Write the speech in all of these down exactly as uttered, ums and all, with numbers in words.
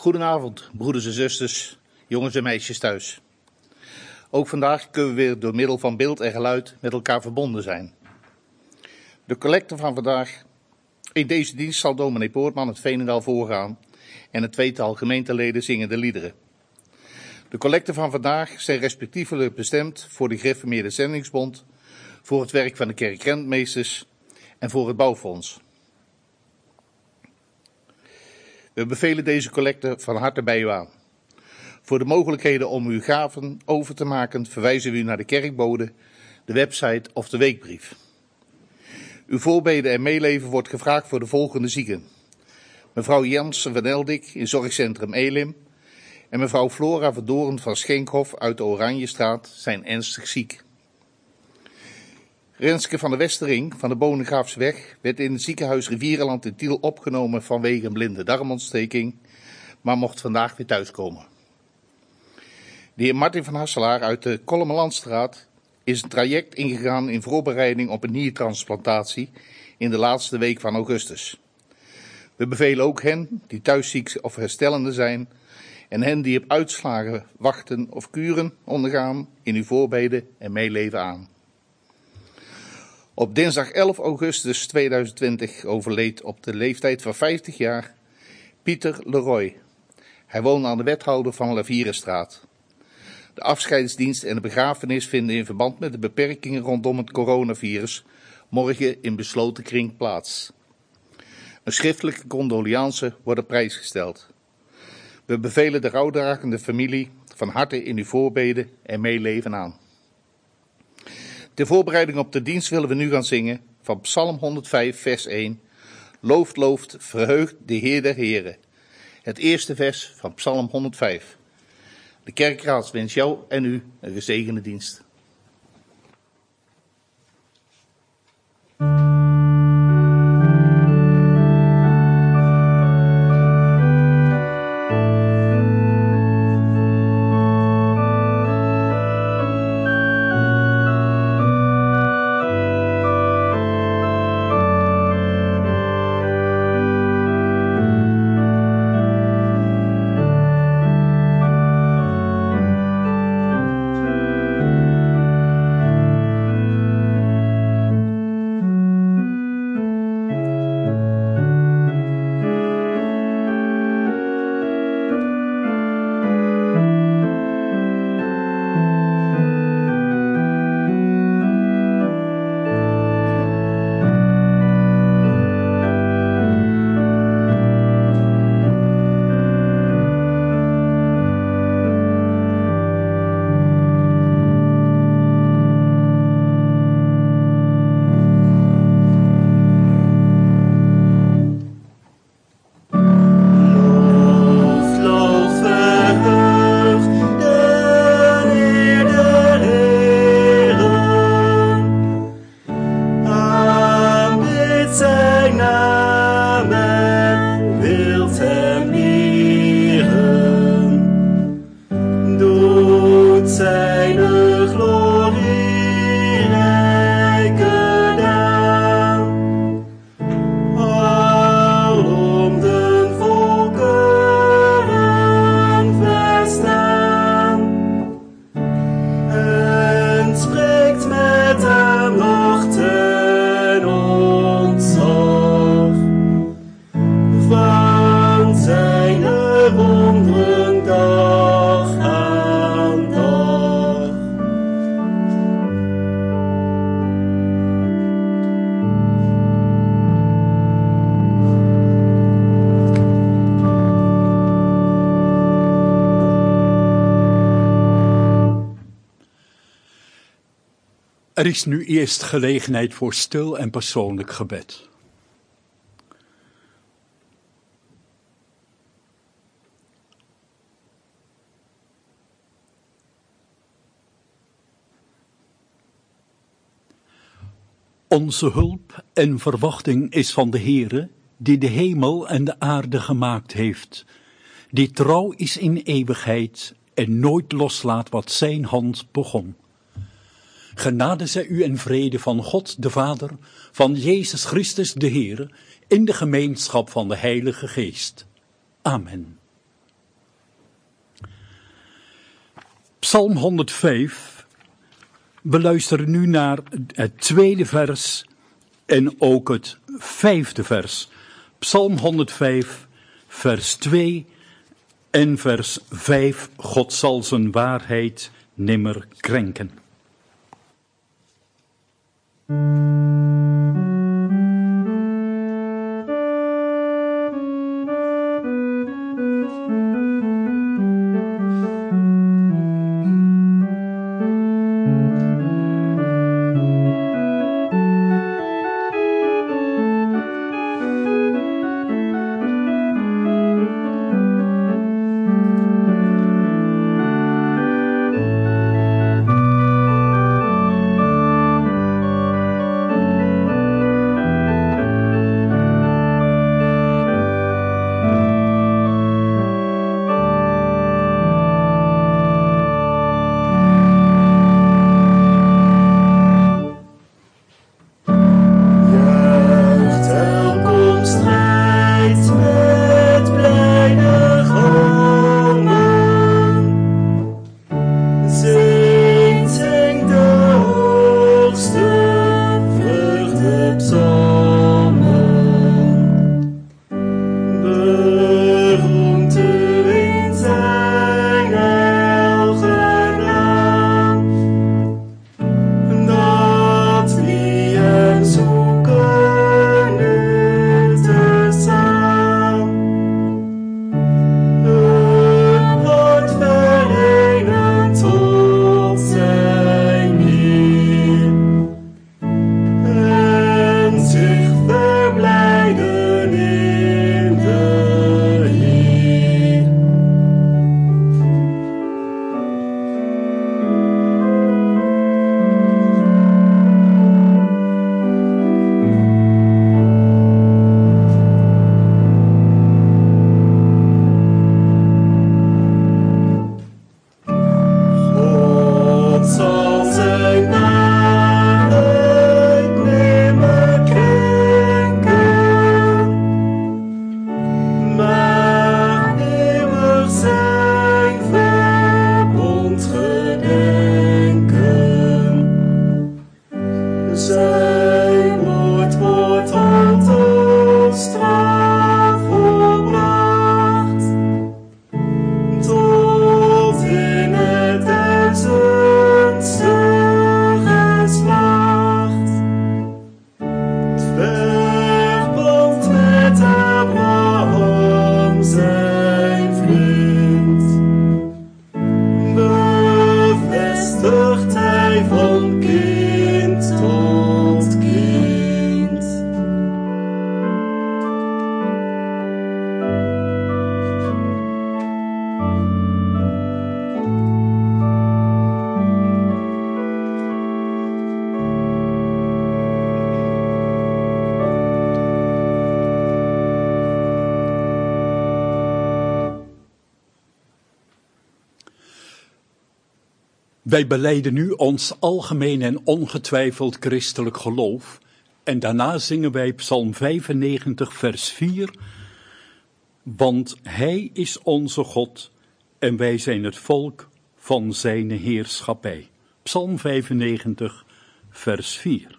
Goedenavond, broeders en zusters, jongens en meisjes thuis. Ook vandaag kunnen we weer door middel van beeld en geluid met elkaar verbonden zijn. De collecte van vandaag. In deze dienst zal dominee Poortman het Veenendaal voorgaan en het tweetal gemeenteleden zingen de liederen. De collecten van vandaag zijn respectievelijk bestemd voor de Gereformeerde Zendingsbond, voor het werk van de kerkrentmeesters en voor het bouwfonds. We bevelen deze collecte van harte bij u aan. Voor de mogelijkheden om uw gaven over te maken verwijzen we u naar de kerkbode, de website of de weekbrief. Uw voorbeden en meeleven wordt gevraagd voor de volgende zieken. Mevrouw Jansen van Eldik in zorgcentrum Elim en mevrouw Flora Verdoren van Schenkhof uit de Oranjestraat zijn ernstig ziek. Renske van de Westering van de Bonegraafsweg werd in het ziekenhuis Rivierenland in Tiel opgenomen vanwege een blinde darmontsteking, maar mocht vandaag weer thuiskomen. De heer Martin van Hasselaar uit de Kollemelandstraat is een traject ingegaan in voorbereiding op een niertransplantatie in de laatste week van augustus. We bevelen ook hen die thuisziek of herstellende zijn en hen die op uitslagen wachten of kuren ondergaan in uw voorbeden en meeleven aan. Op dinsdag elf augustus tweeduizend twintig overleed op de leeftijd van vijftig jaar Pieter Leroy. Hij woonde aan de wethouder van Lavierenstraat. De afscheidsdienst en de begrafenis vinden in verband met de beperkingen rondom het coronavirus morgen in besloten kring plaats. Een schriftelijke condoliance wordt op prijs gesteld. We bevelen de rouwdragende familie van harte in uw voorbeden en meeleven aan. Ter voorbereiding op de dienst willen we nu gaan zingen van Psalm honderdvijf vers één. Looft, looft, verheugt de Heer der Heren. Het eerste vers van Psalm honderdvijf. De kerkraad wens jou en u een gezegende dienst. Er is nu eerst gelegenheid voor stil en persoonlijk gebed. Onze hulp en verwachting is van de Heere, die de hemel en de aarde gemaakt heeft, die trouw is in eeuwigheid en nooit loslaat wat zijn hand begon. Genade zij u en vrede van God de Vader, van Jezus Christus de Heer, in de gemeenschap van de Heilige Geest. Amen. Psalm honderdvijf. We luisteren nu naar het tweede vers en ook het vijfde vers. Psalm honderdvijf, vers twee en vers vijf. God zal zijn waarheid nimmer krenken. Wij belijden nu ons algemeen en ongetwijfeld christelijk geloof. En daarna zingen wij Psalm vijfennegentig, vers vier. Want Hij is onze God en wij zijn het volk van zijn heerschappij. Psalm vijfennegentig, vers vier.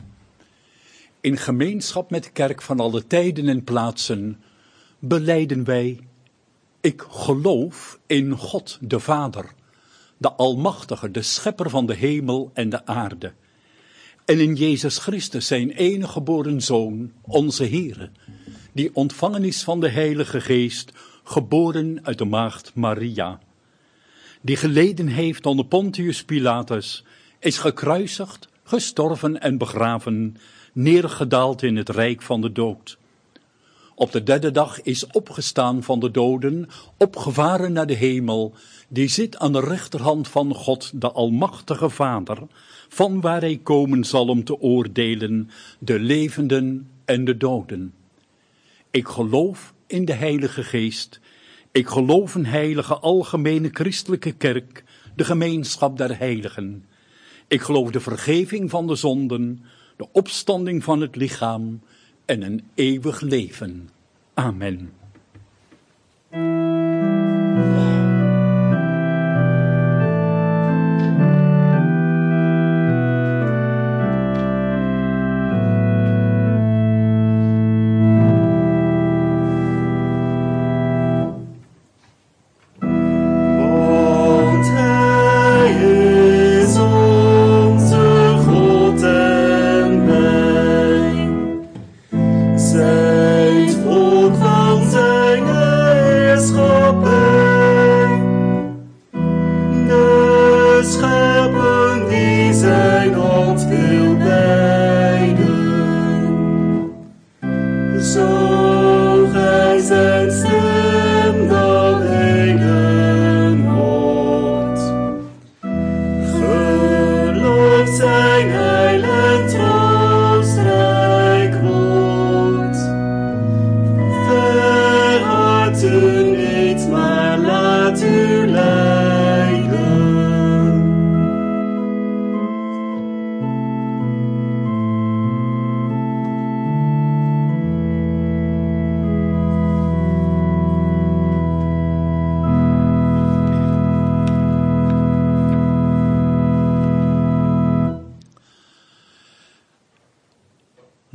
In gemeenschap met de kerk van alle tijden en plaatsen belijden wij: ik geloof in God de Vader, de Almachtige, de Schepper van de hemel en de aarde. En in Jezus Christus, zijn enige geboren Zoon, onze Heere, die ontvangen is van de Heilige Geest, geboren uit de maagd Maria, die geleden heeft onder Pontius Pilatus, is gekruisigd, gestorven en begraven, neergedaald in het rijk van de dood. Op de derde dag is opgestaan van de doden, opgevaren naar de hemel, die zit aan de rechterhand van God, de Almachtige Vader, van waar hij komen zal om te oordelen de levenden en de doden. Ik geloof in de Heilige Geest, ik geloof een heilige algemene christelijke kerk, de gemeenschap der heiligen. Ik geloof de vergeving van de zonden, de opstanding van het lichaam en een eeuwig leven. Amen.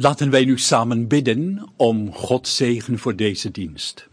Laten wij nu samen bidden om Gods zegen voor deze dienst.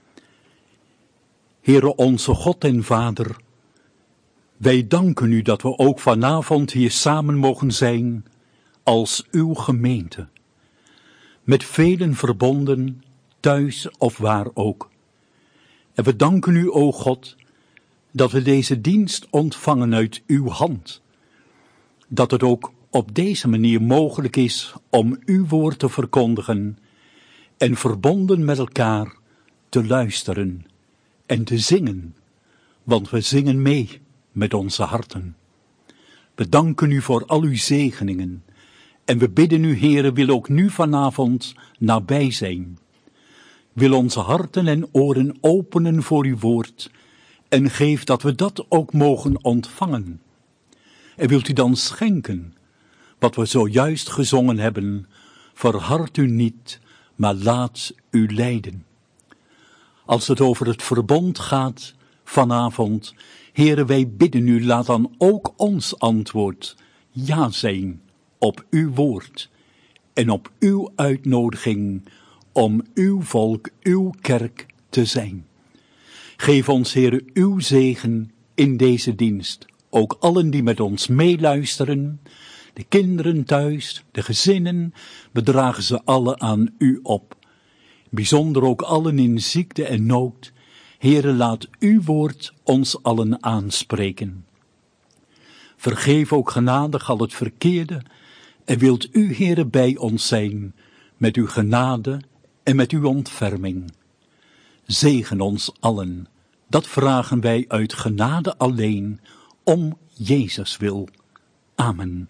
Heere onze God en Vader, wij danken u dat we ook vanavond hier samen mogen zijn als uw gemeente. Met velen verbonden, thuis of waar ook. En we danken u, o God, dat we deze dienst ontvangen uit uw hand. Dat het ook op deze manier mogelijk is om uw woord te verkondigen en verbonden met elkaar te luisteren en te zingen, want we zingen mee met onze harten. We danken u voor al uw zegeningen en we bidden u, Heere, wil ook nu vanavond nabij zijn. Wil onze harten en oren openen voor uw woord en geef dat we dat ook mogen ontvangen. En wilt u dan schenken wat we zojuist gezongen hebben, verhard u niet, maar laat u leiden. Als het over het verbond gaat vanavond, Heere, wij bidden u, laat dan ook ons antwoord ja zijn op uw woord en op uw uitnodiging om uw volk, uw kerk te zijn. Geef ons, Heere, uw zegen in deze dienst. Ook allen die met ons meeluisteren, de kinderen thuis, de gezinnen, we dragen ze allen aan u op. Bijzonder ook allen in ziekte en nood. Heere, laat uw woord ons allen aanspreken. Vergeef ook genadig al het verkeerde en wilt u, Heere, bij ons zijn met uw genade en met uw ontferming. Zegen ons allen, dat vragen wij uit genade alleen, om Jezus wil. Amen.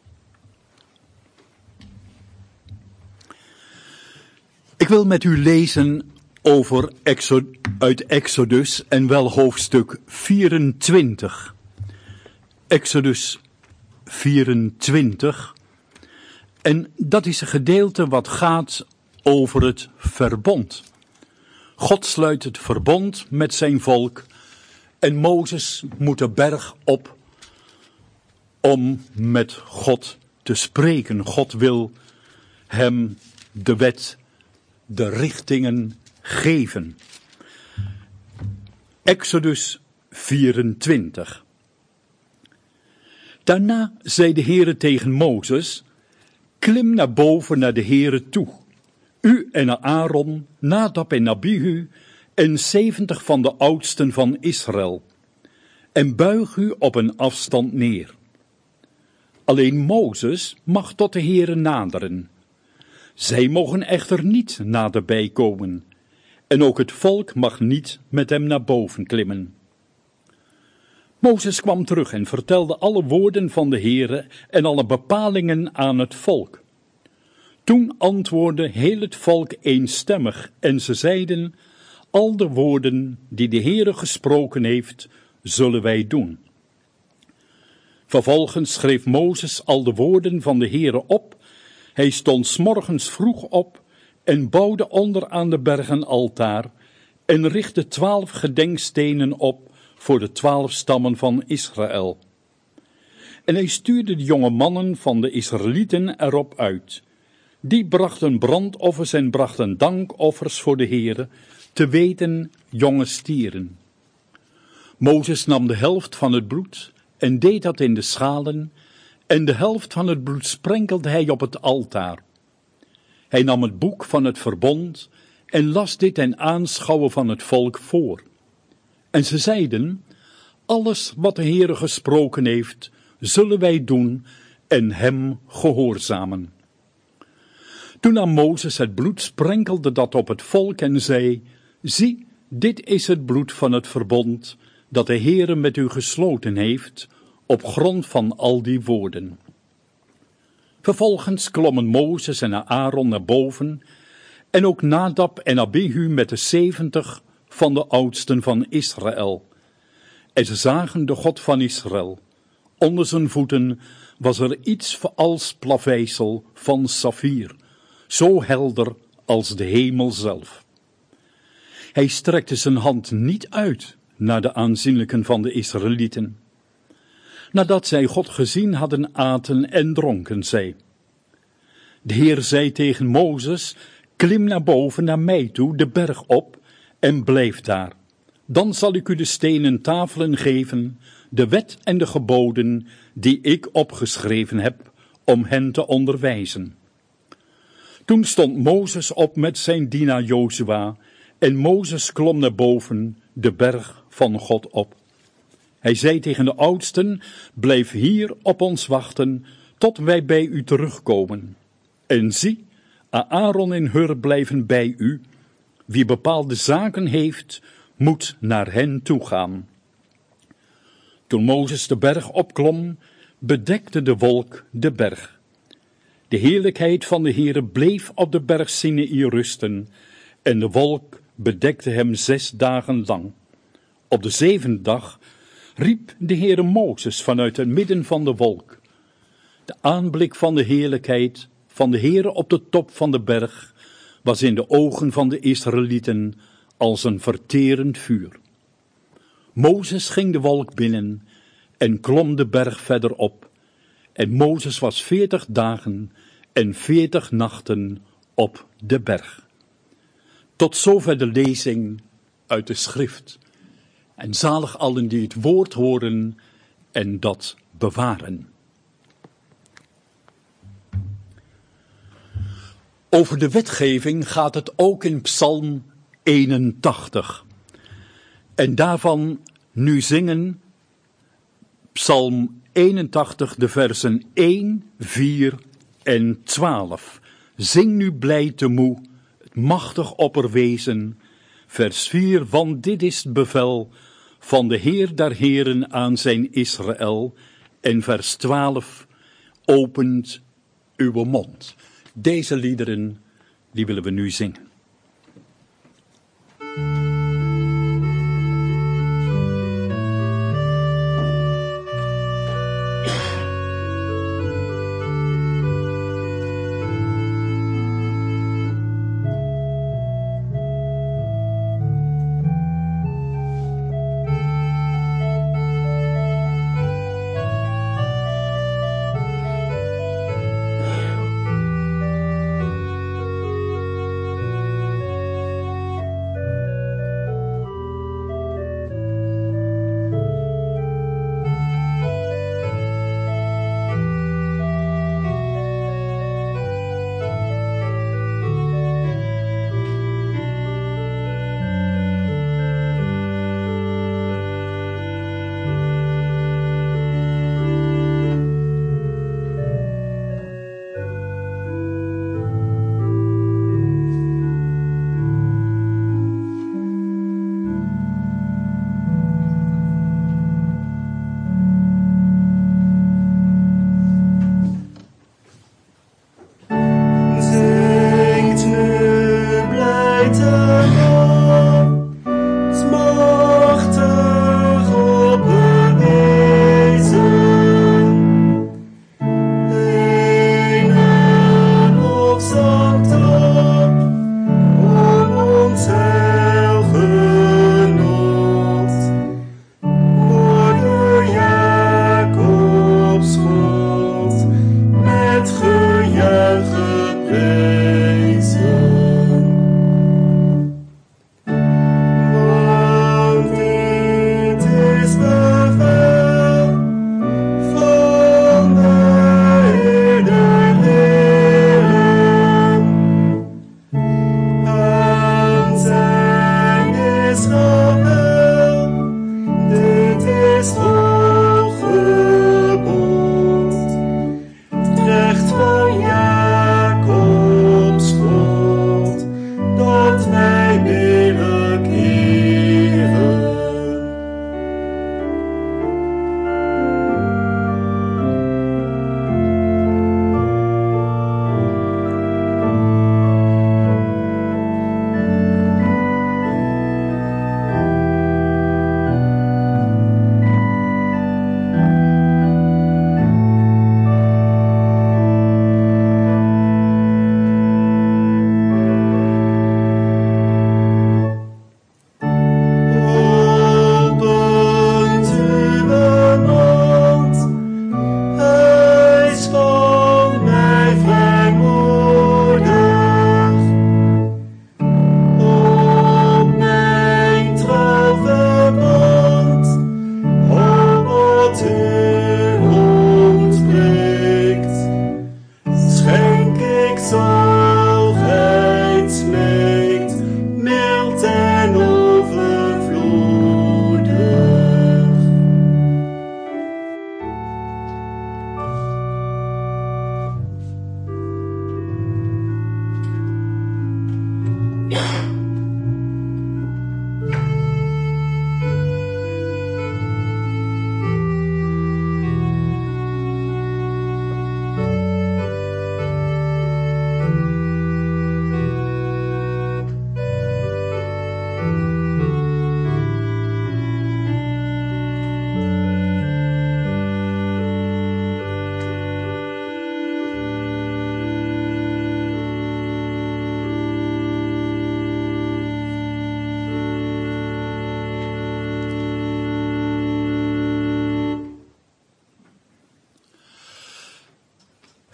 Ik wil met u lezen over Exod- uit Exodus en wel hoofdstuk vierentwintig. Exodus vierentwintig. En dat is een gedeelte wat gaat over het verbond. God sluit het verbond met zijn volk en Mozes moet de berg op om met God te spreken. God wil hem de wet, de richtingen geven. Exodus vierentwintig. Daarna zei de Heere tegen Mozes: klim naar boven naar de Heere toe, u en Aaron, Nadab en Abihu en zeventig van de oudsten van Israël, en buig u op een afstand neer. Alleen Mozes mag tot de Heere naderen. Zij mogen echter niet naderbij komen, en ook het volk mag niet met hem naar boven klimmen. Mozes kwam terug en vertelde alle woorden van de Heere en alle bepalingen aan het volk. Toen antwoordde heel het volk eenstemmig en ze zeiden: al de woorden die de Heere gesproken heeft, zullen wij doen. Vervolgens schreef Mozes al de woorden van de Heere op. Hij stond 's morgens vroeg op en bouwde onder aan de berg een altaar en richtte twaalf gedenkstenen op voor de twaalf stammen van Israël. En hij stuurde de jonge mannen van de Israëlieten erop uit. Die brachten brandoffers en brachten dankoffers voor de Heere, te weten jonge stieren. Mozes nam de helft van het bloed en deed dat in de schalen, en de helft van het bloed sprenkelde hij op het altaar. Hij nam het boek van het verbond en las dit ten aanschouwen van het volk voor. En ze zeiden: alles wat de Heere gesproken heeft, zullen wij doen en hem gehoorzamen. Toen nam Mozes het bloed, sprenkelde dat op het volk en zei: zie, dit is het bloed van het verbond dat de Heere met u gesloten heeft, op grond van al die woorden. Vervolgens klommen Mozes en Aaron naar boven, en ook Nadab en Abihu met de zeventig van de oudsten van Israël. En ze zagen de God van Israël. Onder zijn voeten was er iets als plaveisel van saffier, zo helder als de hemel zelf. Hij strekte zijn hand niet uit naar de aanzienlijken van de Israëlieten. Nadat zij God gezien hadden, aten en dronken zij. De Heer zei tegen Mozes, klim naar boven naar mij toe, de berg op, en blijf daar. Dan zal ik u de stenen tafelen geven, de wet en de geboden, die ik opgeschreven heb, om hen te onderwijzen. Toen stond Mozes op met zijn dienaar Jozua, en Mozes klom naar boven, de berg van God op. Hij zei tegen de oudsten, blijf hier op ons wachten, tot wij bij u terugkomen. En zie, Aaron en Hur blijven bij u. Wie bepaalde zaken heeft, moet naar hen toe gaan. Toen Mozes de berg opklom, bedekte de wolk de berg. De heerlijkheid van de Heere bleef op de berg Sinaï rusten, en de wolk bedekte hem zes dagen lang. Op de zevende dag riep de Heere Mozes vanuit het midden van de wolk. De aanblik van de heerlijkheid van de Heere op de top van de berg was in de ogen van de Israëlieten als een verterend vuur. Mozes ging de wolk binnen en klom de berg verder op. En Mozes was veertig dagen en veertig nachten op de berg. Tot zover de lezing uit de schrift. En zalig allen die het woord horen en dat bewaren. Over de wetgeving gaat het ook in Psalm eenentachtig. En daarvan nu zingen Psalm eenentachtig, de versen één, vier en twaalf. Zing nu blij te moe, het machtig opperwezen. Vers vier, want dit is het bevel van de Heer der Heren aan zijn Israël. En vers twaalf, opent uw mond. Deze liederen, die willen we nu zingen.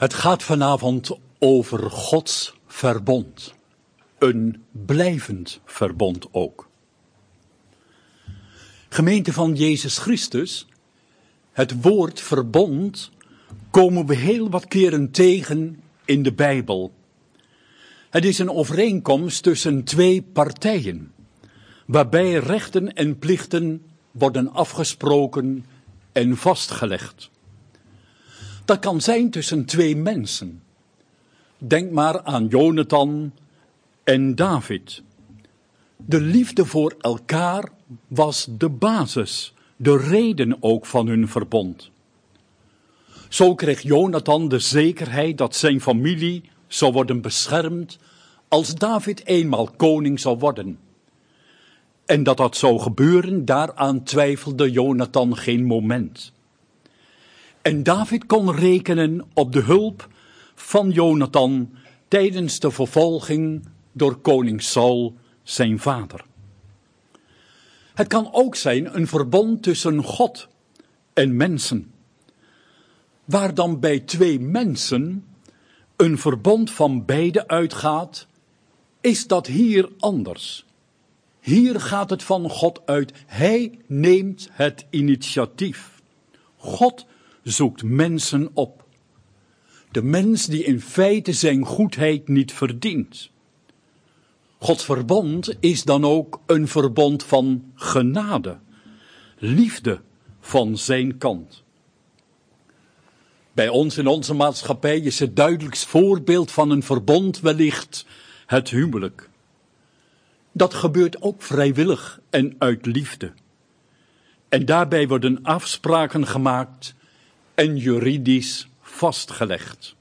Het gaat vanavond over Gods verbond. Een blijvend verbond ook. Gemeente van Jezus Christus, het woord verbond komen we heel wat keren tegen in de Bijbel. Het is een overeenkomst tussen twee partijen, waarbij rechten en plichten worden afgesproken en vastgelegd. Dat kan zijn tussen twee mensen. Denk maar aan Jonathan en David. De liefde voor elkaar was de basis, de reden ook van hun verbond. Zo kreeg Jonathan de zekerheid dat zijn familie zou worden beschermd als David eenmaal koning zou worden. En dat dat zou gebeuren, daaraan twijfelde Jonathan geen moment. En David kon rekenen op de hulp van Jonathan tijdens de vervolging door koning Saul, zijn vader. Het kan ook zijn een verbond tussen God en mensen. Waar dan bij twee mensen een verbond van beide uitgaat, is dat hier anders. Hier gaat het van God uit. Hij neemt het initiatief. God zoekt mensen op. De mens die in feite zijn goedheid niet verdient. Gods verbond is dan ook een verbond van genade, liefde van zijn kant. Bij ons in onze maatschappij is het duidelijkst voorbeeld van een verbond wellicht het huwelijk. Dat gebeurt ook vrijwillig en uit liefde. En daarbij worden afspraken gemaakt en juridisch vastgelegd.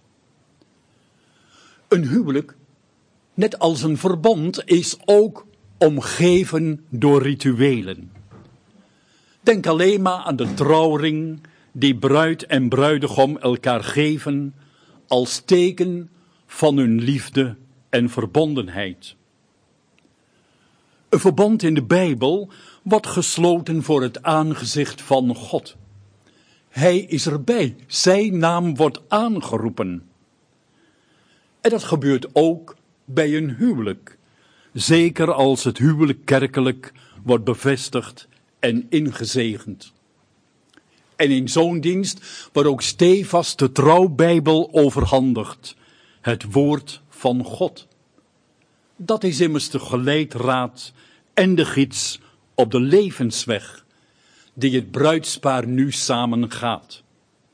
Een huwelijk, net als een verbond, is ook omgeven door rituelen. Denk alleen maar aan de trouwring die bruid en bruidegom elkaar geven als teken van hun liefde en verbondenheid. Een verbond in de Bijbel wordt gesloten voor het aangezicht van God. Hij is erbij, zijn naam wordt aangeroepen. En dat gebeurt ook bij een huwelijk, zeker als het huwelijk kerkelijk wordt bevestigd en ingezegend. En in zo'n dienst wordt ook stevast de trouwbijbel overhandigd, het woord van God. Dat is immers de geleidraad en de gids op de levensweg die het bruidspaar nu samen gaat.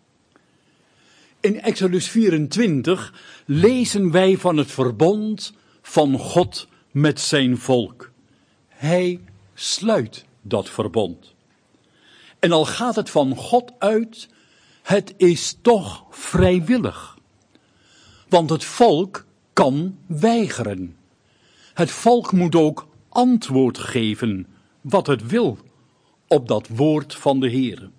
In Exodus vierentwintig lezen wij van het verbond van God met zijn volk. Hij sluit dat verbond. En al gaat het van God uit, het is toch vrijwillig. Want het volk kan weigeren. Het volk moet ook antwoord geven wat het wil op dat woord van de Heere.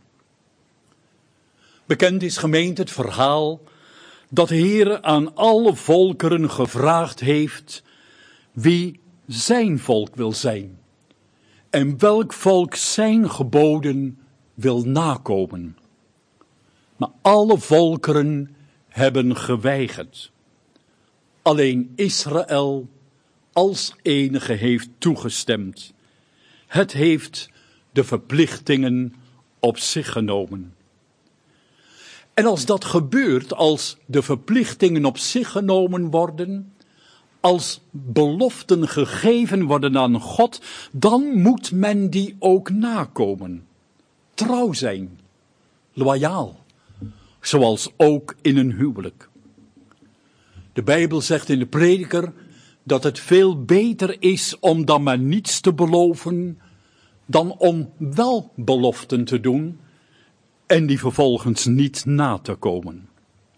Bekend is gemeente het verhaal dat de Heere aan alle volkeren gevraagd heeft wie zijn volk wil zijn en welk volk zijn geboden wil nakomen. Maar alle volkeren hebben geweigerd. Alleen Israël als enige heeft toegestemd. Het heeft de verplichtingen op zich genomen. En als dat gebeurt, als de verplichtingen op zich genomen worden, als beloften gegeven worden aan God, dan moet men die ook nakomen. Trouw zijn, loyaal, zoals ook in een huwelijk. De Bijbel zegt in de Prediker dat het veel beter is om dan maar niets te beloven, dan om wel beloften te doen en die vervolgens niet na te komen.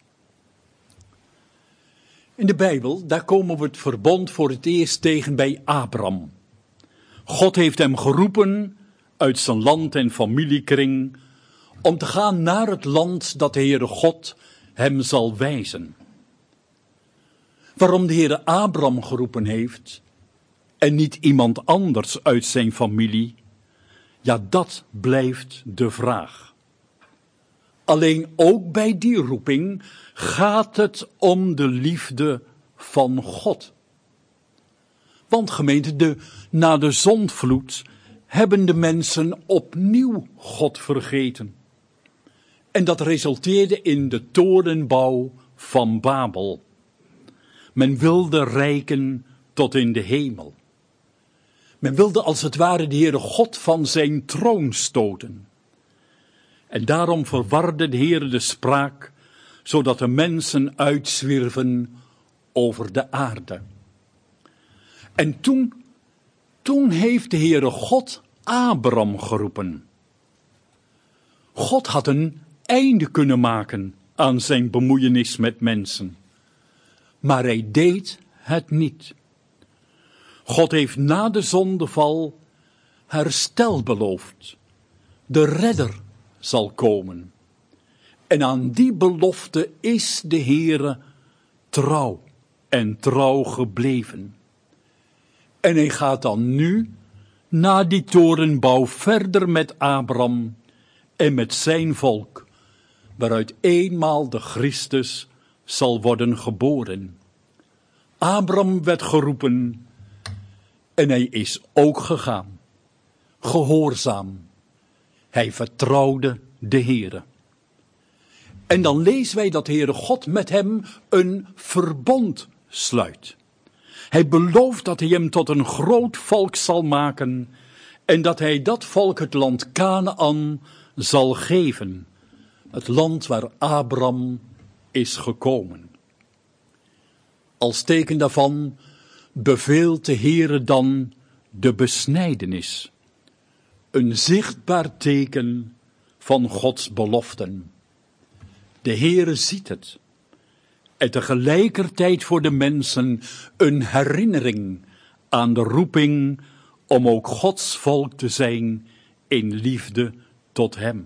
In de Bijbel, daar komen we het verbond voor het eerst tegen bij Abraham. God heeft hem geroepen uit zijn land en familiekring om te gaan naar het land dat de Heere God hem zal wijzen. Waarom de Heere Abraham geroepen heeft en niet iemand anders uit zijn familie, ja, dat blijft de vraag. Alleen ook bij die roeping gaat het om de liefde van God. Want gemeente, de, na de zondvloed hebben de mensen opnieuw God vergeten. En dat resulteerde in de torenbouw van Babel. Men wilde reiken tot in de hemel. Men wilde als het ware de Heere God van zijn troon stoten. En daarom verwarde de Heere de spraak, zodat de mensen uitzwierven over de aarde. En toen, toen heeft de Heere God Abraham geroepen. God had een einde kunnen maken aan zijn bemoeienis met mensen. Maar hij deed het niet. God heeft na de zondeval herstel beloofd. De redder zal komen. En aan die belofte is de Heere trouw en trouw gebleven. En hij gaat dan nu, na die torenbouw, verder met Abraham en met zijn volk, waaruit eenmaal de Christus zal worden geboren. Abraham werd geroepen en hij is ook gegaan, gehoorzaam. Hij vertrouwde de Heere. En dan lezen wij dat de Heere God met hem een verbond sluit. Hij belooft dat hij hem tot een groot volk zal maken en dat hij dat volk het land Kanaan zal geven. Het land waar Abraham is gekomen. Als teken daarvan beveelt de Heere dan de besnijdenis. Een zichtbaar teken van Gods beloften. De Heere ziet het. En tegelijkertijd voor de mensen een herinnering aan de roeping om ook Gods volk te zijn in liefde tot hem.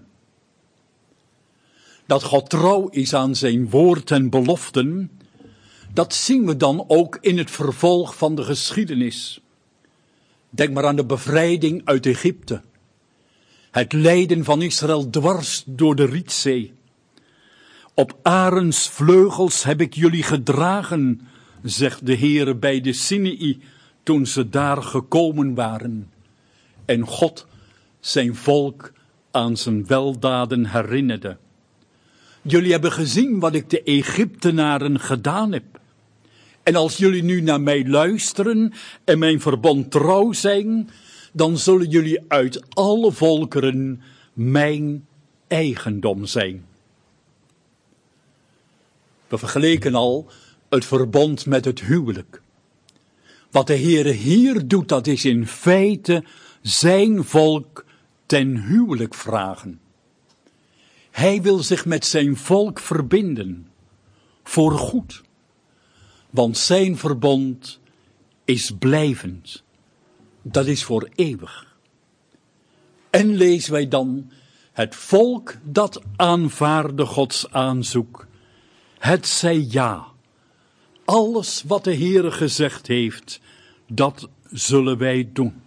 Dat God trouw is aan zijn woord en beloften, dat zien we dan ook in het vervolg van de geschiedenis. Denk maar aan de bevrijding uit Egypte. Het leiden van Israël dwars door de Rietzee. Op arendsvleugels heb ik jullie gedragen, zegt de Heere bij de Sinaï, toen ze daar gekomen waren. En God zijn volk aan zijn weldaden herinnerde. Jullie hebben gezien wat ik de Egyptenaren gedaan heb. En als jullie nu naar mij luisteren en mijn verbond trouw zijn, dan zullen jullie uit alle volkeren mijn eigendom zijn. We vergeleken al het verbond met het huwelijk. Wat de Heere hier doet, dat is in feite zijn volk ten huwelijk vragen. Hij wil zich met zijn volk verbinden, voor goed. Want zijn verbond is blijvend. Dat is voor eeuwig. En lezen wij dan, het volk dat aanvaarde Gods aanzoek, het zei ja. Alles wat de Heere gezegd heeft, dat zullen wij doen.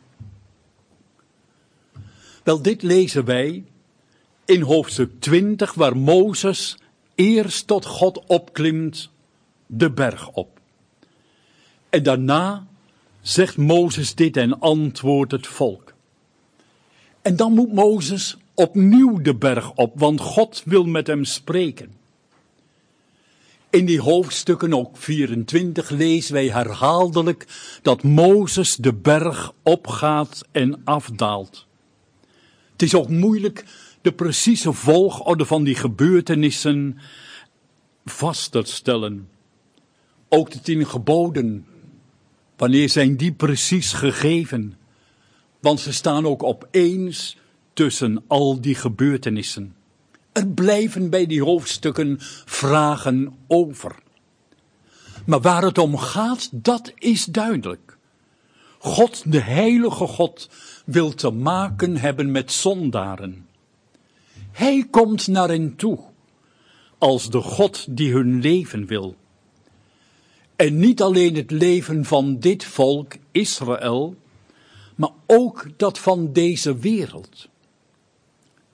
Wel, dit lezen wij in hoofdstuk twintig, waar Mozes eerst tot God opklimt, de berg op. En daarna zegt Mozes dit en antwoordt het volk. En dan moet Mozes opnieuw de berg op, want God wil met hem spreken. In die hoofdstukken, ook vierentwintig, lezen wij herhaaldelijk dat Mozes de berg opgaat en afdaalt. Het is ook moeilijk de precieze volgorde van die gebeurtenissen vast te stellen. Ook de tien geboden, wanneer zijn die precies gegeven? Want ze staan ook opeens tussen al die gebeurtenissen. Er blijven bij die hoofdstukken vragen over. Maar waar het om gaat, dat is duidelijk. God, de heilige God, wil te maken hebben met zondaren. Hij komt naar hen toe, als de God die hun leven wil. En niet alleen het leven van dit volk, Israël, maar ook dat van deze wereld.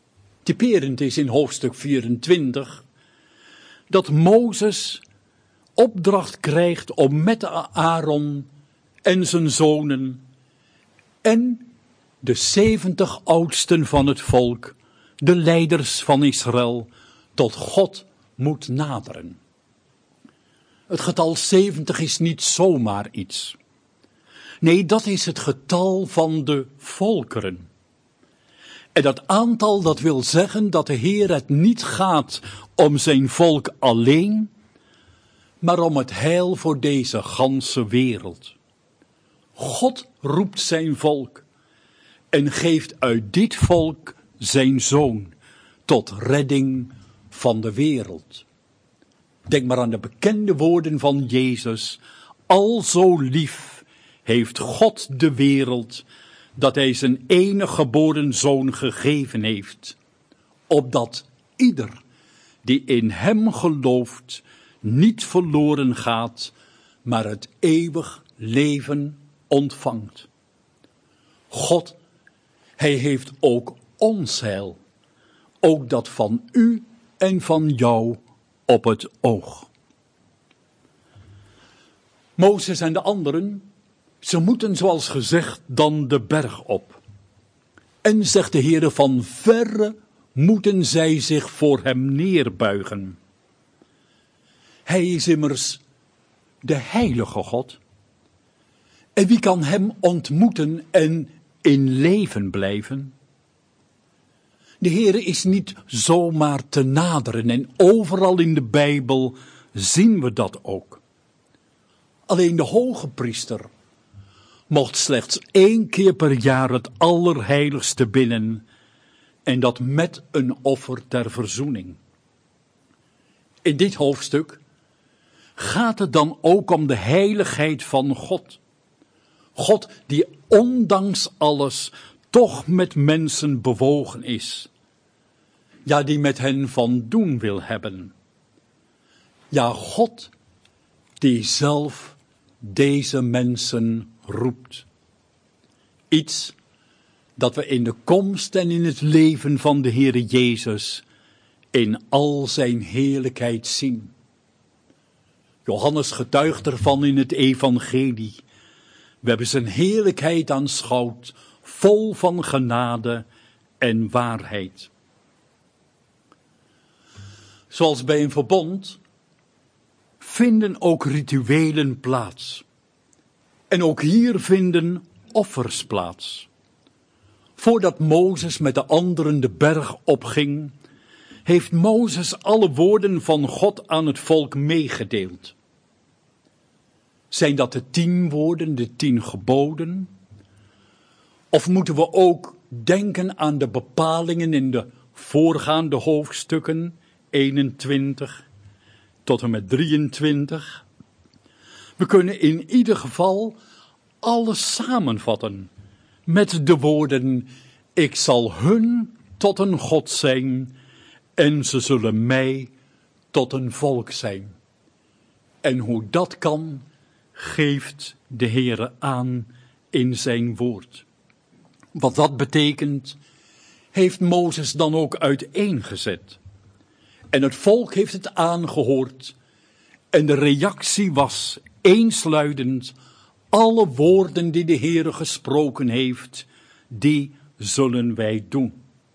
Typerend is in hoofdstuk vierentwintig dat Mozes opdracht krijgt om met Aaron en zijn zonen en de zeventig oudsten van het volk, de leiders van Israël, tot God moet naderen. Het getal zeventig is niet zomaar iets. Nee, dat is het getal van de volkeren. En dat aantal, dat wil zeggen dat de Heer het niet gaat om zijn volk alleen, maar om het heil voor deze ganse wereld. God roept zijn volk en geeft uit dit volk zijn zoon tot redding van de wereld. Denk maar aan de bekende woorden van Jezus. Al zo lief heeft God de wereld, dat hij zijn enige geboren zoon gegeven heeft, opdat ieder die in hem gelooft niet verloren gaat, maar het eeuwig leven ontvangt. God, hij heeft ook ons heil, ook dat van u en van jou, op het oog. Mozes en de anderen, ze moeten zoals gezegd dan de berg op. En zegt de Heere, van verre moeten zij zich voor hem neerbuigen. Hij is immers de heilige God. En wie kan hem ontmoeten en in leven blijven? De Heere is niet zomaar te naderen en overal in de Bijbel zien we dat ook. Alleen de hoge priester mocht slechts één keer per jaar het allerheiligste binnen en dat met een offer ter verzoening. In dit hoofdstuk gaat het dan ook om de heiligheid van God. God die ondanks alles toch met mensen bewogen is. Ja, die met hen van doen wil hebben. Ja, God die zelf deze mensen roept. Iets dat we in de komst en in het leven van de Heere Jezus in al zijn heerlijkheid zien. Johannes getuigt ervan in het evangelie. We hebben zijn heerlijkheid aanschouwd, vol van genade en waarheid. Zoals bij een verbond vinden ook rituelen plaats. En ook hier vinden offers plaats. Voordat Mozes met de anderen de berg opging, heeft Mozes alle woorden van God aan het volk meegedeeld. Zijn dat de tien woorden, de tien geboden? Of moeten we ook denken aan de bepalingen in de voorgaande hoofdstukken, eenentwintig tot en met drieëntwintig? We kunnen in ieder geval alles samenvatten met de woorden: ik zal hun tot een God zijn en ze zullen mij tot een volk zijn. En hoe dat kan, geeft de Heere aan in zijn woord. Wat dat betekent, heeft Mozes dan ook uiteengezet. En het volk heeft het aangehoord. En de reactie was eensluidend: alle woorden die de Heere gesproken heeft, die zullen wij doen.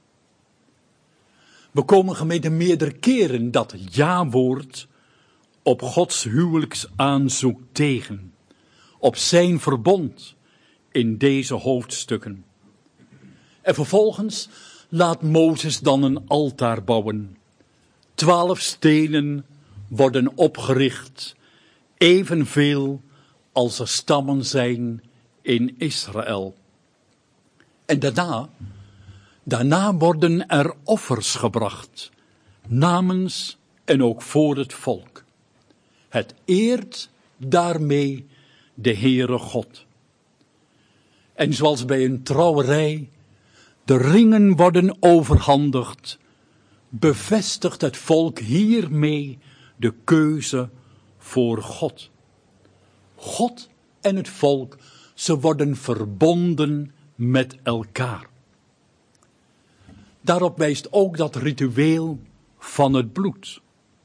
We komen gemeente meerdere keren dat ja-woord op Gods huwelijksaanzoek tegen, op zijn verbond in deze hoofdstukken. En vervolgens laat Mozes dan een altaar bouwen. Twaalf stenen worden opgericht, evenveel als er stammen zijn in Israël. En daarna, daarna worden er offers gebracht, namens en ook voor het volk. Het eert daarmee de Heere God. En zoals bij een trouwerij de ringen worden overhandigd, bevestigt het volk hiermee de keuze voor God. God en het volk, ze worden verbonden met elkaar. Daarop wijst ook dat ritueel van het bloed.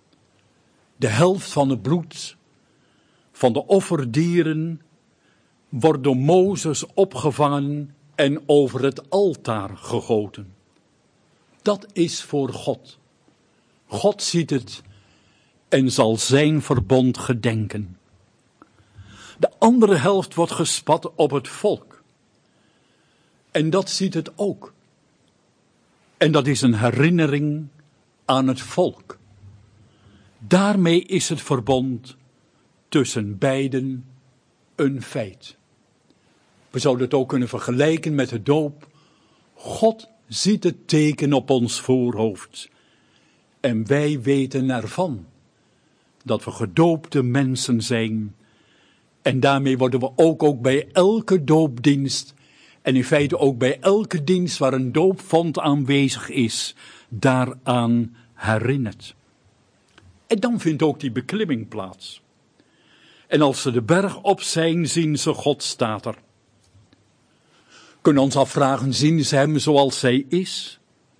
De helft van het bloed van de offerdieren wordt door Mozes opgevangen en over het altaar gegoten. Dat is voor God. God ziet het en zal zijn verbond gedenken. De andere helft wordt gespat op het volk. En dat ziet het ook. En dat is een herinnering aan het volk. Daarmee is het verbond tussen beiden een feit. We zouden het ook kunnen vergelijken met de doop. God ziet het teken op ons voorhoofd. En wij weten ervan dat we gedoopte mensen zijn. En daarmee worden we ook, ook bij elke doopdienst, en in feite ook bij elke dienst waar een doopvond aanwezig is, daaraan herinnerd. En dan vindt ook die beklimming plaats. En als ze de berg op zijn, zien ze God, staat er. Kunnen ons afvragen, zien ze hem zoals hij is?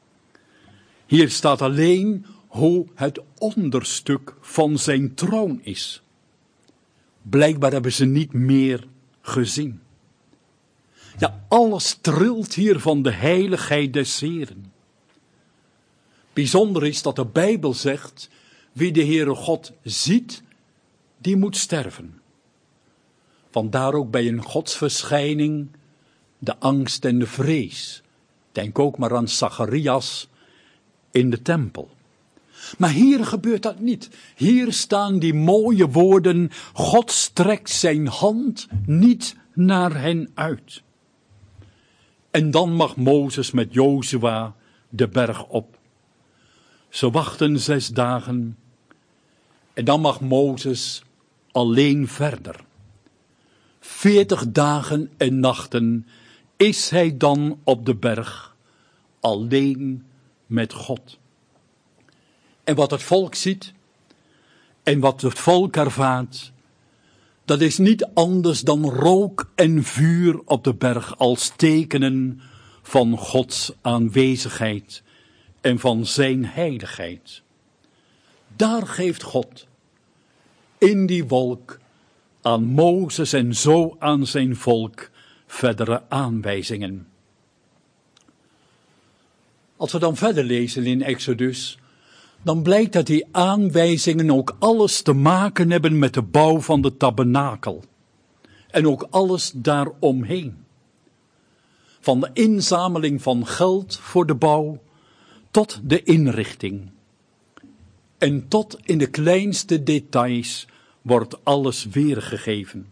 Hier staat alleen hoe het onderstuk van zijn troon is. Blijkbaar hebben ze niet meer gezien. Ja, alles trilt hier van de heiligheid des Heeren. Bijzonder is dat de Bijbel zegt, wie de Heere God ziet, die moet sterven. Vandaar ook bij een godsverschijning de angst en de vrees. Denk ook maar aan Zacharias in de tempel. Maar hier gebeurt dat niet. Hier staan die mooie woorden, God strekt zijn hand niet naar hen uit. En dan mag Mozes met Jozua de berg op. Ze wachten zes dagen en dan mag Mozes alleen verder. Veertig dagen en nachten is hij dan op de berg, alleen met God. En wat het volk ziet en wat het volk ervaart, dat is niet anders dan rook en vuur op de berg als tekenen van Gods aanwezigheid en van zijn heiligheid. Daar geeft God in die wolk aan Mozes en zo aan zijn volk verdere aanwijzingen. Als we dan verder lezen in Exodus, dan blijkt dat die aanwijzingen ook alles te maken hebben met de bouw van de tabernakel. En ook alles daaromheen. Van de inzameling van geld voor de bouw tot de inrichting. En tot in de kleinste details wordt alles weergegeven.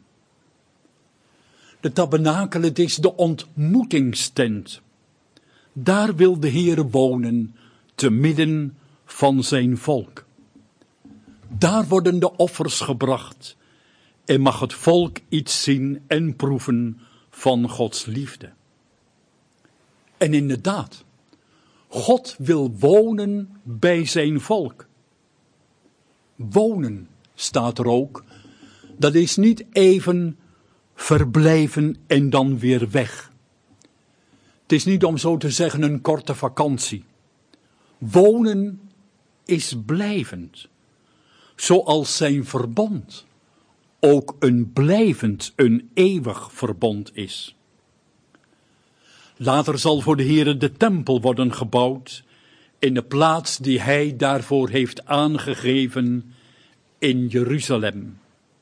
De tabernakel, het is de ontmoetingstent. Daar wil de Heere wonen, te midden van zijn volk. Daar worden de offers gebracht en mag het volk iets zien en proeven van Gods liefde. En inderdaad, God wil wonen bij zijn volk. Wonen, staat er ook, dat is niet even verblijven en dan weer weg. Het is niet om zo te zeggen een korte vakantie. Wonen is blijvend, zoals zijn verbond ook een blijvend, een eeuwig verbond is. Later zal voor de Heere de tempel worden gebouwd in de plaats die hij daarvoor heeft aangegeven in Jeruzalem.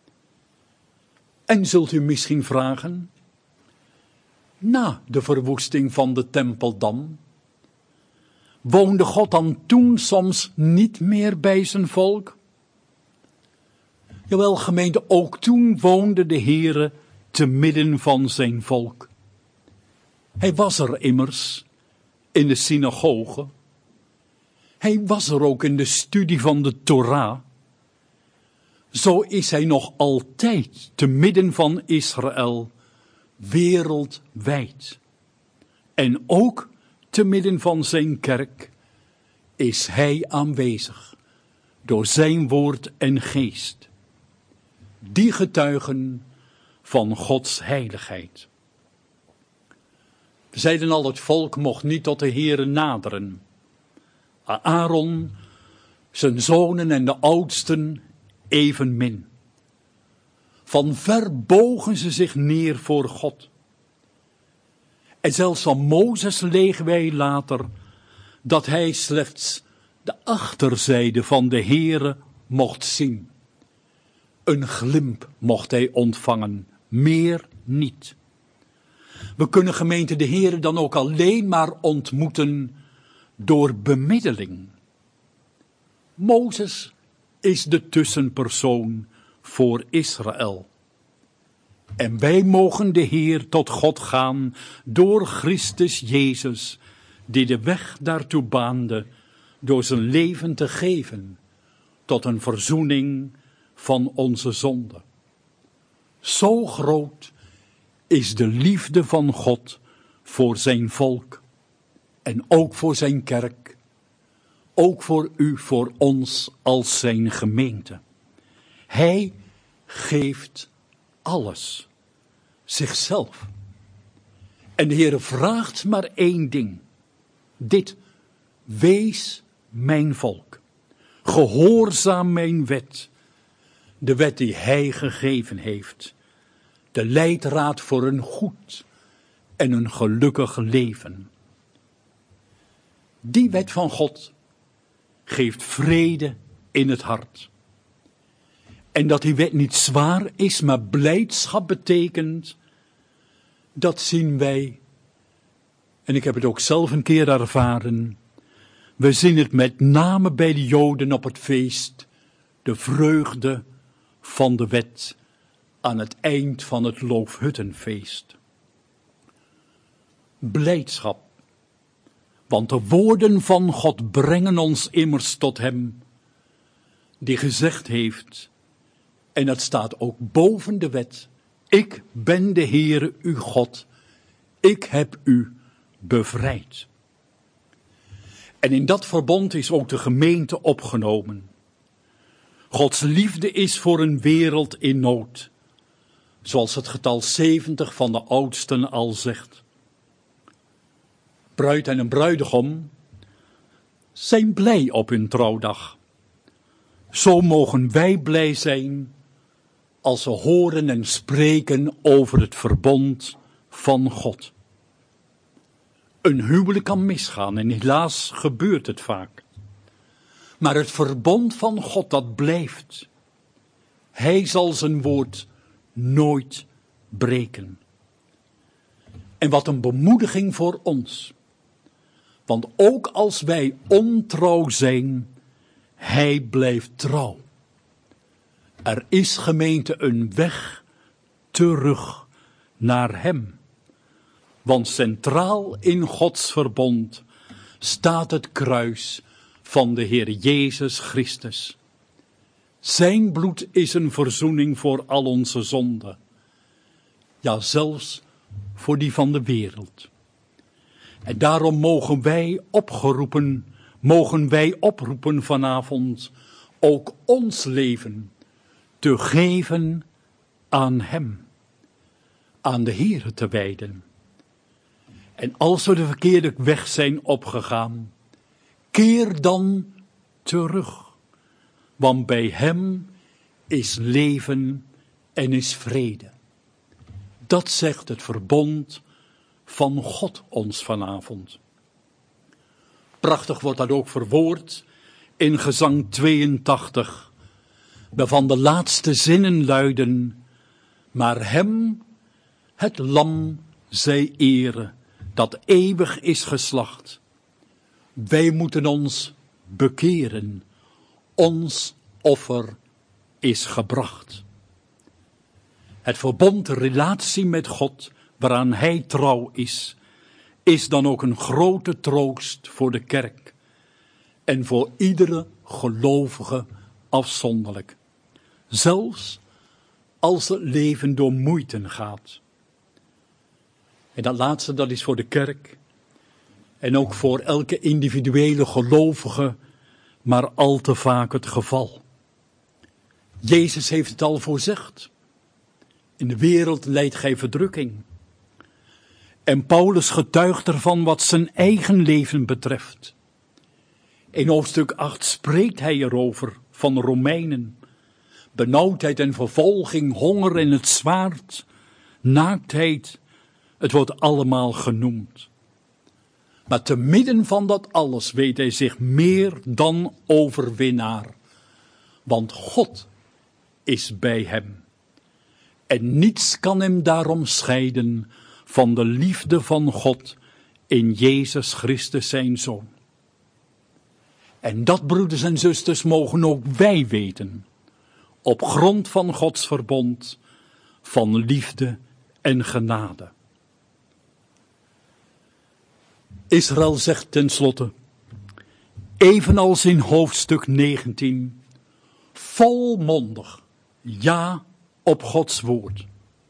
En zult u misschien vragen, na de verwoesting van de tempel dan, woonde God dan toen soms niet meer bij zijn volk? Jawel, gemeente, ook toen woonde de Heere te midden van zijn volk. Hij was er immers in de synagoge. Hij was er ook in de studie van de Torah. Zo is hij nog altijd te midden van Israël, wereldwijd. En ook te midden van zijn kerk is hij aanwezig, door zijn woord en geest. Die getuigen van Gods heiligheid. We zeiden al, het volk mocht niet tot de Heere naderen. Aaron, zijn zonen en de oudsten evenmin. Van ver bogen ze zich neer voor God. En zelfs van Mozes lezen wij later dat hij slechts de achterzijde van de Heere mocht zien. Een glimp mocht hij ontvangen, meer niet. We kunnen gemeente de Heere dan ook alleen maar ontmoeten door bemiddeling. Mozes is de tussenpersoon voor Israël. En wij mogen de Heer tot God gaan door Christus Jezus, die de weg daartoe baande door zijn leven te geven tot een verzoening van onze zonde. Zo groot is de liefde van God voor zijn volk en ook voor zijn kerk, ook voor u, voor ons als zijn gemeente. Hij geeft alles, zichzelf. En de Heer vraagt maar één ding. Dit, wees mijn volk. Gehoorzaam mijn wet. De wet die hij gegeven heeft. De leidraad voor een goed en een gelukkig leven. Die wet van God geeft vrede in het hart. En dat die wet niet zwaar is, maar blijdschap betekent, dat zien wij. En ik heb het ook zelf een keer ervaren. We zien het met name bij de Joden op het feest, de vreugde van de wet aan het eind van het Loofhuttenfeest. Blijdschap, want de woorden van God brengen ons immers tot hem, die gezegd heeft, en dat staat ook boven de wet, ik ben de Heere uw God, ik heb u bevrijd. En in dat verbond is ook de gemeente opgenomen. Gods liefde is voor een wereld in nood, zoals het getal zeventig van de oudsten al zegt. Bruid en een bruidegom zijn blij op hun trouwdag. Zo mogen wij blij zijn als we horen en spreken over het verbond van God. Een huwelijk kan misgaan en helaas gebeurt het vaak. Maar het verbond van God dat blijft. Hij zal zijn woord nooit breken. En wat een bemoediging voor ons. Want ook als wij ontrouw zijn, hij blijft trouw. Er is, gemeente, een weg terug naar hem. Want centraal in Gods verbond staat het kruis van de Heer Jezus Christus. Zijn bloed is een verzoening voor al onze zonden. Ja, zelfs voor die van de wereld. En daarom mogen wij opgeroepen, mogen wij oproepen vanavond ook ons leven te geven aan hem, aan de Heere te wijden. En als we de verkeerde weg zijn opgegaan, keer dan terug, want bij hem is leven en is vrede. Dat zegt het verbond van God ons vanavond. Prachtig wordt dat ook verwoord in gezang tweeëntachtig, waarvan de laatste zinnen luiden, maar hem, het lam, zij ere, dat eeuwig is geslacht. Wij moeten ons bekeren, ons offer is gebracht. Het verbond, de relatie met God, waaraan hij trouw is, is dan ook een grote troost voor de kerk en voor iedere gelovige afzonderlijk. Zelfs als het leven door moeiten gaat. En dat laatste, dat is voor de kerk en ook voor elke individuele gelovige, maar al te vaak het geval. Jezus heeft het al voorzegd. In de wereld lijdt gij verdrukking. En Paulus getuigt ervan wat zijn eigen leven betreft. In hoofdstuk acht spreekt hij erover van de Romeinen. Benauwdheid en vervolging, honger en het zwaard, naaktheid, het wordt allemaal genoemd. Maar te midden van dat alles weet hij zich meer dan overwinnaar. Want God is bij hem. En niets kan hem daarom scheiden van de liefde van God in Jezus Christus zijn Zoon. En dat, broeders en zusters, mogen ook wij weten. Op grond van Gods verbond, van liefde en genade. Israël zegt tenslotte, evenals in hoofdstuk negentien, volmondig ja op Gods woord.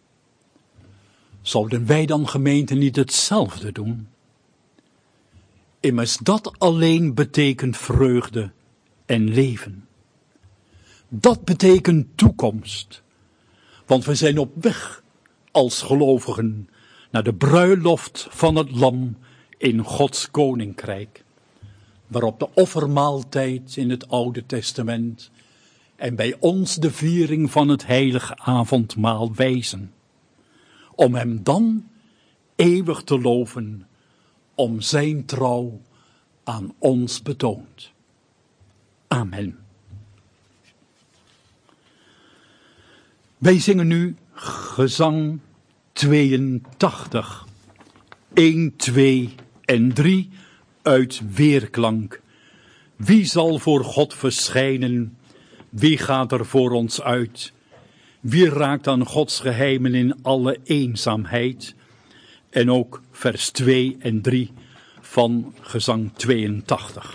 Zouden wij dan, gemeente, niet hetzelfde doen? Immers dat alleen betekent vreugde en leven. Dat betekent toekomst. Want we zijn op weg als gelovigen naar de bruiloft van het lam in Gods koninkrijk. Waarop de offermaaltijd in het Oude Testament en bij ons de viering van het heilige avondmaal wijzen. Om hem dan eeuwig te loven, om zijn trouw aan ons betoont. Amen. Wij zingen nu gezang tweeëntachtig, een, twee en drie uit weerklank. Wie zal voor God verschijnen? Wie gaat er voor ons uit? Wie raakt aan Gods geheimen in alle eenzaamheid? En ook vers twee en drie van gezang tweeëntachtig.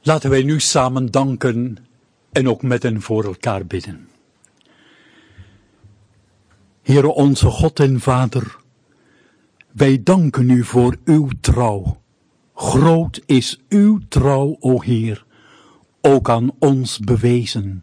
Laten wij nu samen danken en ook met en voor elkaar bidden. Heere onze God en Vader, wij danken u voor uw trouw. Groot is uw trouw, o Heer, ook aan ons bewezen.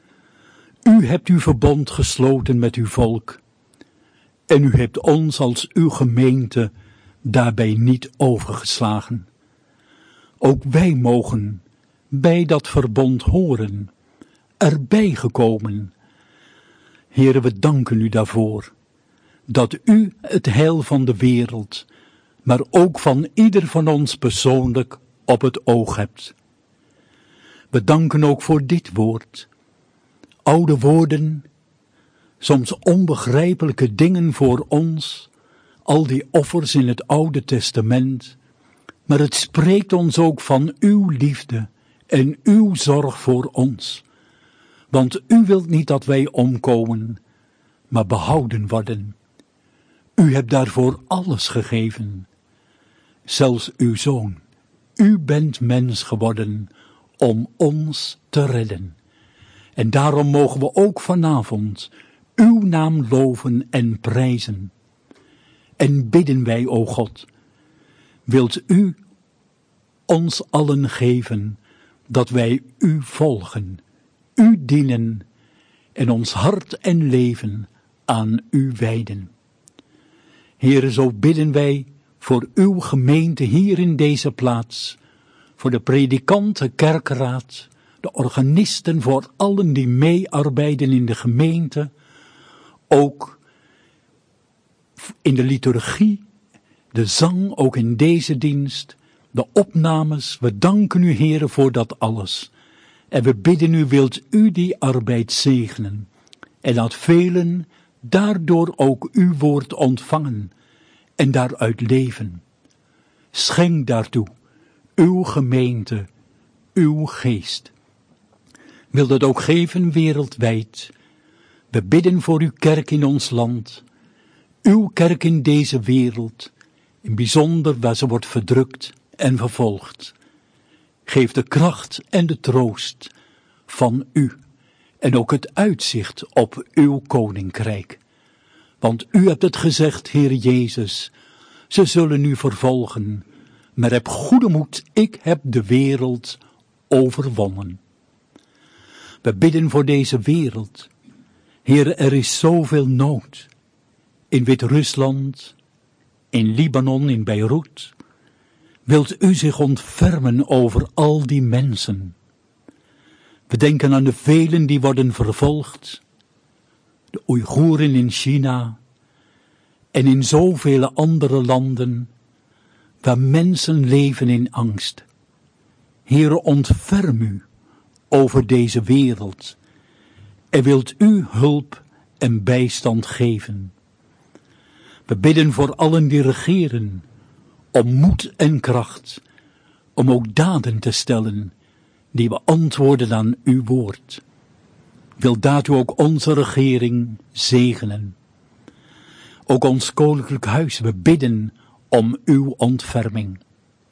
U hebt uw verbond gesloten met uw volk en u hebt ons als uw gemeente daarbij niet overgeslagen. Ook wij mogen bij dat verbond horen, erbij gekomen. Heere, we danken u daarvoor, dat u het heil van de wereld, maar ook van ieder van ons persoonlijk op het oog hebt. We danken ook voor dit woord. Oude woorden, soms onbegrijpelijke dingen voor ons, al die offers in het Oude Testament, maar het spreekt ons ook van uw liefde en uw zorg voor ons. Want u wilt niet dat wij omkomen, maar behouden worden. U hebt daarvoor alles gegeven, zelfs uw Zoon. U bent mens geworden om ons te redden. En daarom mogen we ook vanavond uw naam loven en prijzen. En bidden wij, o God, wilt u ons allen geven dat wij u volgen, u dienen en ons hart en leven aan u wijden. Heere, zo bidden wij voor uw gemeente hier in deze plaats, voor de predikanten, kerkraad, de organisten, voor allen die meearbeiden in de gemeente, ook in de liturgie, de zang, ook in deze dienst, de opnames. We danken u, Heere, voor dat alles. En we bidden u, wilt u die arbeid zegenen en laat velen daardoor ook uw woord ontvangen en daaruit leven. Schenk daartoe uw gemeente, uw geest. Wil dat ook geven wereldwijd. We bidden voor uw kerk in ons land, uw kerk in deze wereld, in bijzonder waar ze wordt verdrukt en vervolgd. Geef de kracht en de troost van u en ook het uitzicht op uw koninkrijk. Want u hebt het gezegd, Heer Jezus, ze zullen u vervolgen, maar heb goede moed, ik heb de wereld overwonnen. We bidden voor deze wereld. Heer, er is zoveel nood. In Wit-Rusland, in Libanon, in Beirut. Wilt u zich ontfermen over al die mensen? We denken aan de velen die worden vervolgd. De Oeigoeren in China. En in zoveel andere landen, waar mensen leven in angst. Heere, ontferm u over deze wereld en wilt u hulp en bijstand geven. We bidden voor allen die regeren, om moed en kracht, om ook daden te stellen, die beantwoorden aan uw woord. Wil daartoe ook onze regering zegenen. Ook ons koninklijk huis, we bidden om uw ontferming.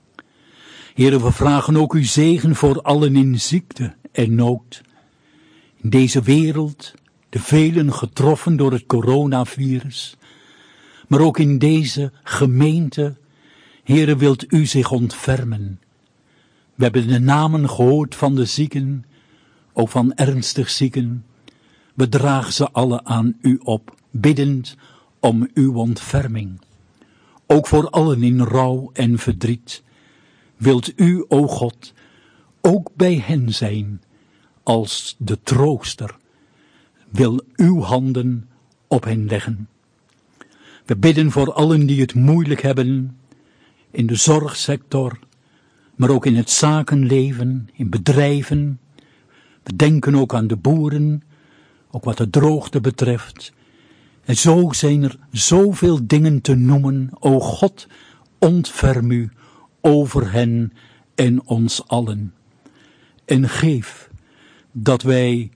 Heere, we vragen ook uw zegen voor allen in ziekte en nood. In deze wereld, de velen getroffen door het coronavirus, maar ook in deze gemeente, Heere, wilt u zich ontfermen. We hebben de namen gehoord van de zieken, ook van ernstig zieken. We dragen ze alle aan u op, biddend om uw ontferming. Ook voor allen in rouw en verdriet. Wilt u, o God, ook bij hen zijn, als de trooster. Wil uw handen op hen leggen. We bidden voor allen die het moeilijk hebben, in de zorgsector, maar ook in het zakenleven, in bedrijven. We denken ook aan de boeren, ook wat de droogte betreft. En zo zijn er zoveel dingen te noemen. O God, ontferm u over hen en ons allen. En geef dat wij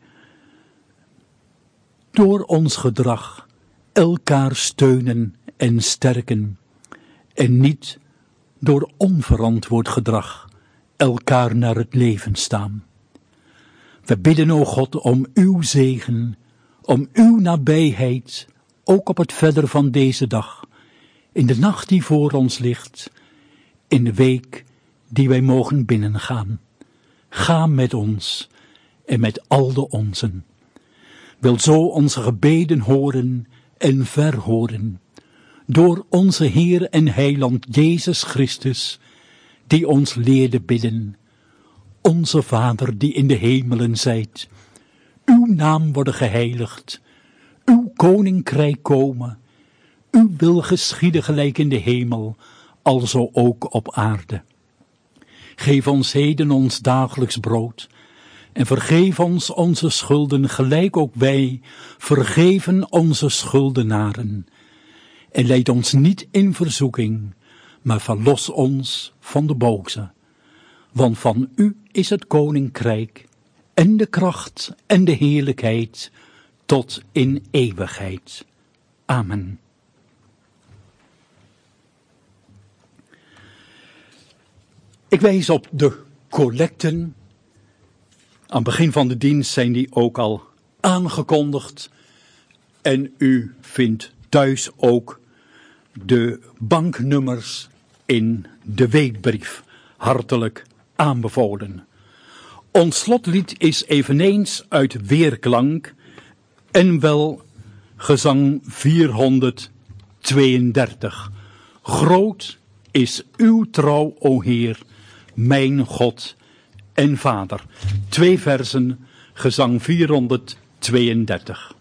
door ons gedrag elkaar steunen en sterken. En niet door onverantwoord gedrag elkaar naar het leven staan. We bidden, o God, om uw zegen, om uw nabijheid, ook op het verder van deze dag, in de nacht die voor ons ligt, in de week die wij mogen binnengaan. Ga met ons en met al de onzen. Wil zo onze gebeden horen en verhoren, door onze Heer en Heiland Jezus Christus, die ons leerde bidden. Onze Vader die in de hemelen zijt, uw naam worden geheiligd, uw koninkrijk komen, uw wil geschieden gelijk in de hemel, alzo ook op aarde. Geef ons heden ons dagelijks brood, en vergeef ons onze schulden, gelijk ook wij vergeven onze schuldenaren. En leid ons niet in verzoeking, maar verlos ons van de boze. Want van u is het koninkrijk, en de kracht en de heerlijkheid, tot in eeuwigheid. Amen. Ik wijs op de collecten. Aan het begin van de dienst zijn die ook al aangekondigd. En u vindt thuis ook de banknummers in de weekbrief. Hartelijk aanbevolen. Ons slotlied is eveneens uit Weerklank en wel gezang vierhonderdtweeëndertig. Groot is uw trouw, o Heer, mijn God en Vader. Twee versen, gezang vierhonderdtweeëndertig.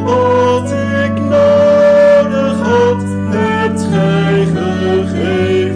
Gij gegeven.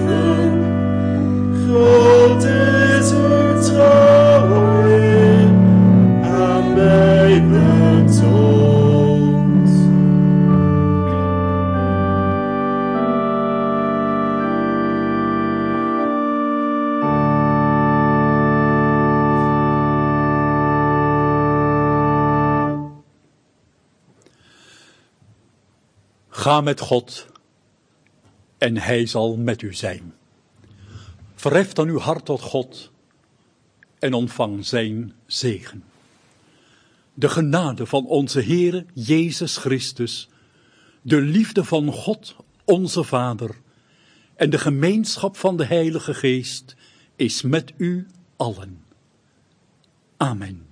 Ga met God en hij zal met u zijn. Verhef dan uw hart tot God en ontvang zijn zegen. De genade van onze Heere Jezus Christus, de liefde van God onze Vader en de gemeenschap van de Heilige Geest is met u allen. Amen.